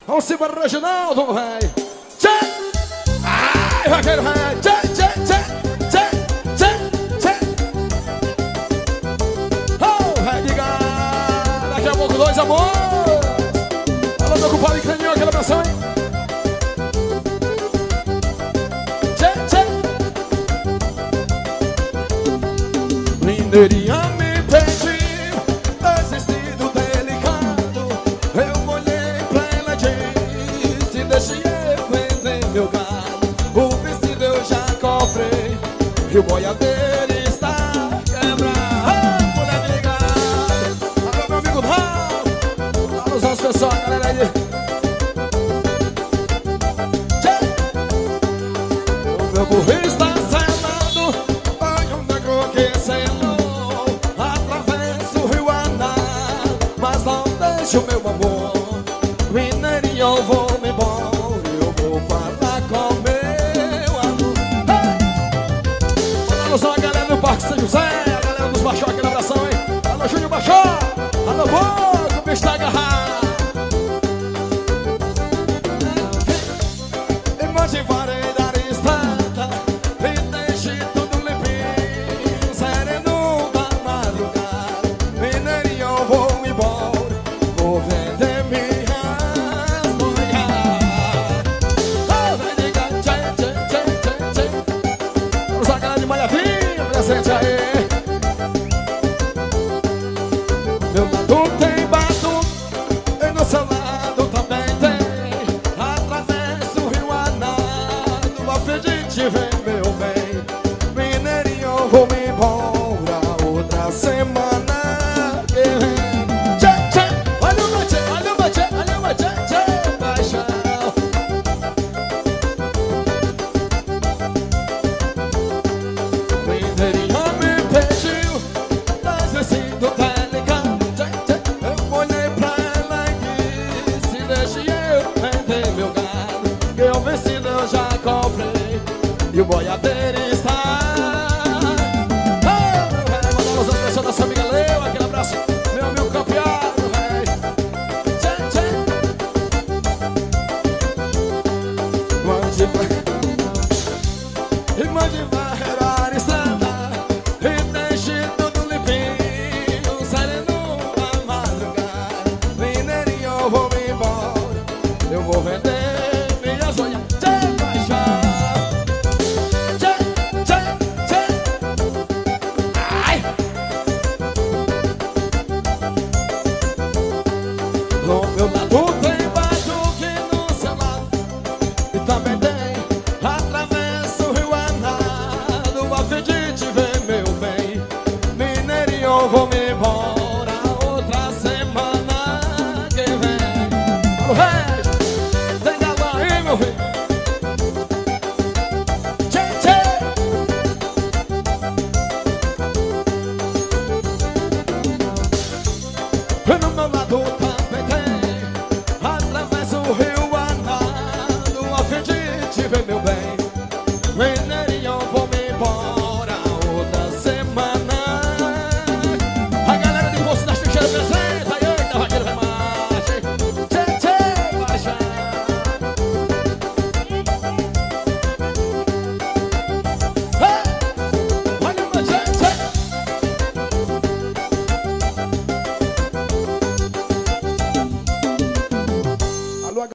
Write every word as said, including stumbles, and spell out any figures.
Vamos embora, Reginaldo, velho. Tchê! Ai, vaqueiro, velho. Tchê, tchê, tchê, tchê, tchê, tchê. Oh, vai ligar. Daqui a pouco, dois amores. Alô, meu compadre Caninho, aquela abração, hein? Tchê, tchê. Mineirinha me pediu dois vestidos delicados. Eu molhei pra ela, disse, deixa eu vender meu gado. O vestido eu já comprei e o boiadeiro está quebrado. Mulher ligada. Alô, meu amigo Raul. Alô, os nossos pessoal, galera aí. Tchê. O meu burro está selado. Olha o negro que selou. Atravesso o rio Aná, mas não deixa o meu amor. Mineirinho, eu vou me embora. Eu vou falar com meu amor. Hey! Alô, só a galera do Parque São José, a galera dos Baixó, aquele abração, hein? Alô, Júnior Baixó. Alô, Boca, o bicho tá agarrado. Imagem varei da estrada e deixe tudo limpinho, sereno da madrugada. Mineirinho, eu vou me embora. Vou vender minhas boiadas. Oh, vem ligar, tchê, tchê, tchê, tchê, tchê. Vamos a galera de Malhavinha, presente aí. Meu lado tem batuque e no seu lado também tem. Atravesso o rio Aná, do Afrodite vem meu bem. Mineirinho, eu vou me embora outra semana que vem. Tchê, tchê, olha o tchê, olha o tchê, olha o tchê, tchê, paixão. Mineirinho me pediu dois vestidos delicados. Tchê, tchê, eu olhei pra ela e disse, deixa eu vender meu gado. Que o vestido eu já comprei e o boiadeiro está. Oh, meu velho, mandar os outros pessoas da sua amiga Leu, aquele abraço, meu amigo campeado, velho. Tchê, tchê. Mande pra... E mande varrer a estrada e deixe tudo limpinho, sereno da madrugada. Mineirinho, eu vou me embora. Eu vou vender